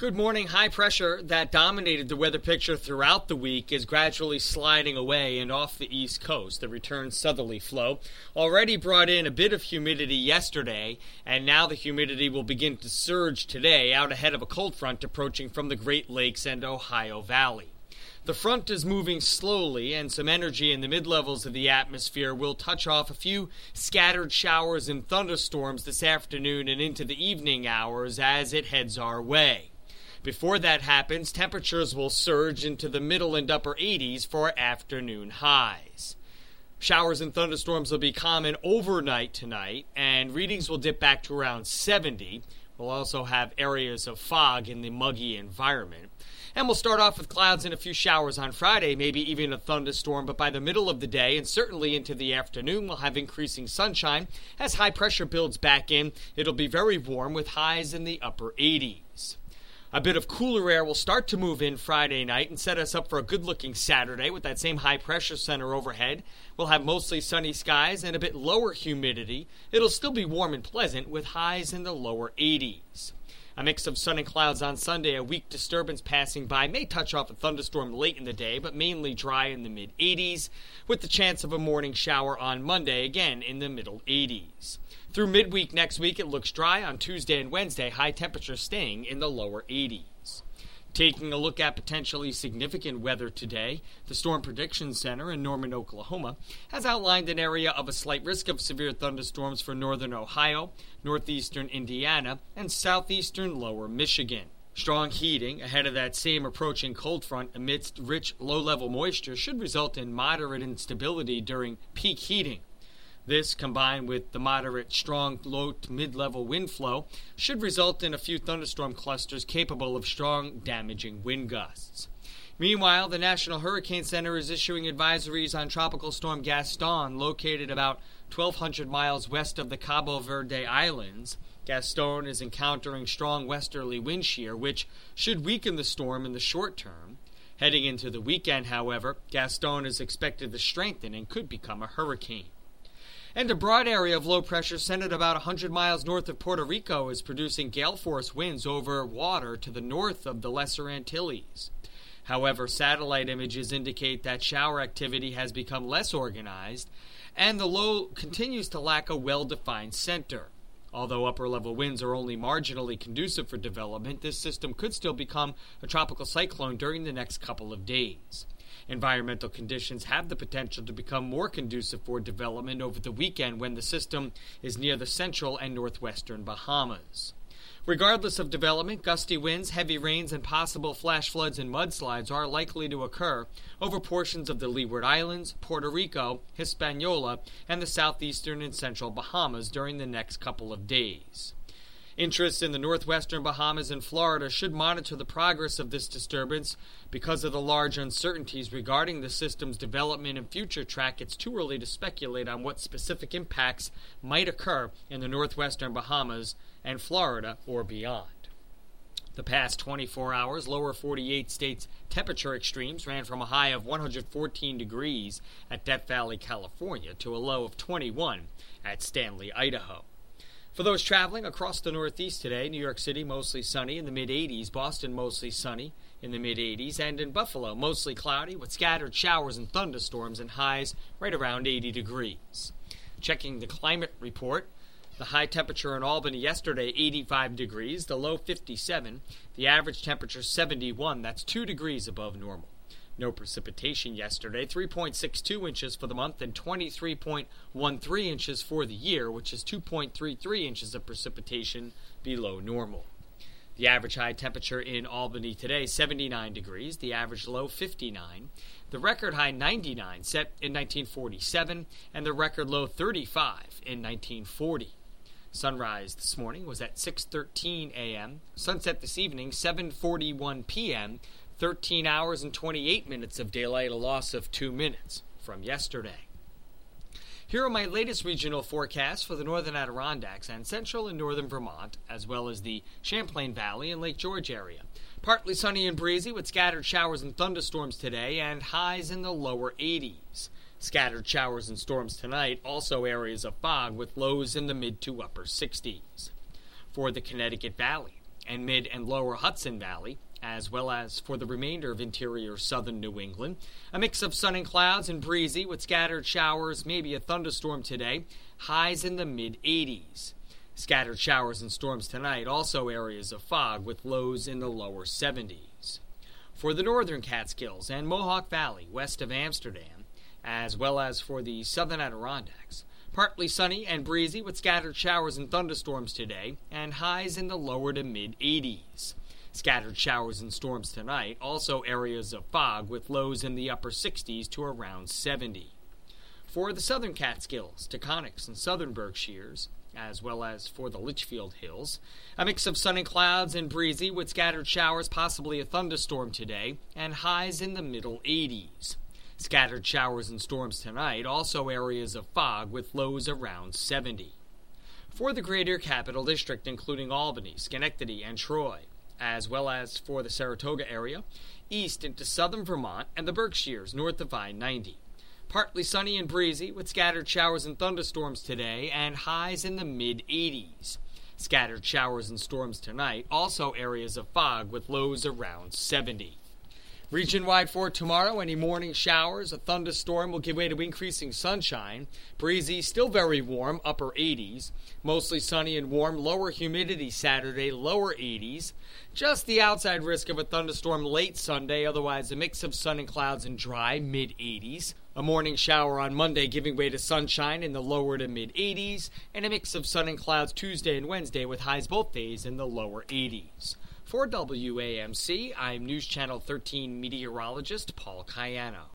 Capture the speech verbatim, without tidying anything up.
Good morning. High pressure that dominated the weather picture throughout the week is gradually sliding away and off the east coast. The return southerly flow already brought in a bit of humidity yesterday, and now the humidity will begin to surge today out ahead of a cold front approaching from the Great Lakes and Ohio Valley. The front is moving slowly, and some energy in the mid-levels of the atmosphere will touch off a few scattered showers and thunderstorms this afternoon and into the evening hours as it heads our way. Before that happens, temperatures will surge into the middle and upper eighties for afternoon highs. Showers and thunderstorms will be common overnight tonight, and readings will dip back to around seventy. We'll also have areas of fog in the muggy environment. And we'll start off with clouds and a few showers on Friday, maybe even a thunderstorm, but by the middle of the day and certainly into the afternoon, we'll have increasing sunshine. As high pressure builds back in, it'll be very warm with highs in the upper eighties. A bit of cooler air will start to move in Friday night and set us up for a good-looking Saturday with that same high-pressure center overhead. We'll have mostly sunny skies and a bit lower humidity. It'll still be warm and pleasant with highs in the lower eighties. A mix of sun and clouds on Sunday, a weak disturbance passing by may touch off a thunderstorm late in the day, but mainly dry in the mid-eighties, with the chance of a morning shower on Monday, again in the middle eighties. Through midweek next week, it looks dry on Tuesday and Wednesday, high temperatures staying in the lower eighties. Taking a look at potentially significant weather today, the Storm Prediction Center in Norman, Oklahoma, has outlined an area of a slight risk of severe thunderstorms for northern Ohio, northeastern Indiana, and southeastern lower Michigan. Strong heating ahead of that same approaching cold front amidst rich low-level moisture should result in moderate instability during peak heating. This, combined with the moderate, strong, low to mid-level wind flow, should result in a few thunderstorm clusters capable of strong, damaging wind gusts. Meanwhile, the National Hurricane Center is issuing advisories on Tropical Storm Gaston, located about twelve hundred miles west of the Cabo Verde Islands. Gaston is encountering strong westerly wind shear, which should weaken the storm in the short term. Heading into the weekend, however, Gaston is expected to strengthen and could become a hurricane. And a broad area of low pressure centered about one hundred miles north of Puerto Rico is producing gale-force winds over water to the north of the Lesser Antilles. However, satellite images indicate that shower activity has become less organized, and the low continues to lack a well-defined center. Although upper-level winds are only marginally conducive for development, this system could still become a tropical cyclone during the next couple of days. Environmental conditions have the potential to become more conducive for development over the weekend when the system is near the central and northwestern Bahamas. Regardless of development, gusty winds, heavy rains, and possible flash floods and mudslides are likely to occur over portions of the Leeward Islands, Puerto Rico, Hispaniola, and the southeastern and central Bahamas during the next couple of days. Interests in the northwestern Bahamas and Florida should monitor the progress of this disturbance. Because of the large uncertainties regarding the system's development and future track, it's too early to speculate on what specific impacts might occur in the northwestern Bahamas and Florida or beyond. The past twenty-four hours, lower forty-eight states' temperature extremes ran from a high of one hundred fourteen degrees at Death Valley, California, to a low of twenty-one at Stanley, Idaho. For those traveling across the Northeast today, New York City mostly sunny in the mid-eighties, Boston mostly sunny in the mid-eighties, and in Buffalo mostly cloudy with scattered showers and thunderstorms and highs right around eighty degrees. Checking the climate report, the high temperature in Albany yesterday, eighty-five degrees, the low fifty-seven, the average temperature seventy-one, that's two degrees above normal. No precipitation yesterday, three point six two inches for the month and twenty-three point one three inches for the year, which is two point three three inches of precipitation below normal. The average high temperature in Albany today, seventy-nine degrees, the average low fifty-nine, the record high ninety-nine set in nineteen forty-seven, and the record low thirty-five in nineteen forty. Sunrise this morning was at six thirteen a.m., sunset this evening, seven forty-one p.m., thirteen hours and twenty-eight minutes of daylight, a loss of two minutes from yesterday. Here are my latest regional forecasts for the northern Adirondacks and central and northern Vermont, as well as the Champlain Valley and Lake George area. Partly sunny and breezy with scattered showers and thunderstorms today and highs in the lower eighties. Scattered showers and storms tonight, also areas of fog with lows in the mid to upper sixties. For the Connecticut Valley, and mid and lower Hudson Valley, as well as for the remainder of interior southern New England. A mix of sun and clouds and breezy with scattered showers, maybe a thunderstorm today, highs in the mid eighties. Scattered showers and storms tonight, also areas of fog with lows in the lower seventies. For the northern Catskills and Mohawk Valley west of Amsterdam, as well as for the southern Adirondacks, partly sunny and breezy with scattered showers and thunderstorms today, and highs in the lower to mid eighties. Scattered showers and storms tonight, also areas of fog with lows in the upper sixties to around seventy. For the southern Catskills, Taconics, and southern Berkshires, as well as for the Litchfield Hills, a mix of sun and clouds and breezy with scattered showers, possibly a thunderstorm today, and highs in the middle eighties. Scattered showers and storms tonight, also areas of fog with lows around seventy. For the greater Capital District, including Albany, Schenectady, and Troy, as well as for the Saratoga area, east into southern Vermont and the Berkshires north of I ninety. Partly sunny and breezy with scattered showers and thunderstorms today and highs in the mid eighties. Scattered showers and storms tonight, also areas of fog with lows around seventy. Region-wide for tomorrow, any morning showers, a thunderstorm will give way to increasing sunshine. Breezy, still very warm, upper eighties. Mostly sunny and warm, lower humidity Saturday, lower eighties. Just the outside risk of a thunderstorm late Sunday, otherwise a mix of sun and clouds and dry, mid eighties. A morning shower on Monday giving way to sunshine in the lower to mid eighties. And a mix of sun and clouds Tuesday and Wednesday with highs both days in the lower eighties. For W A M C, I'm News Channel thirteen meteorologist Paul Cayano.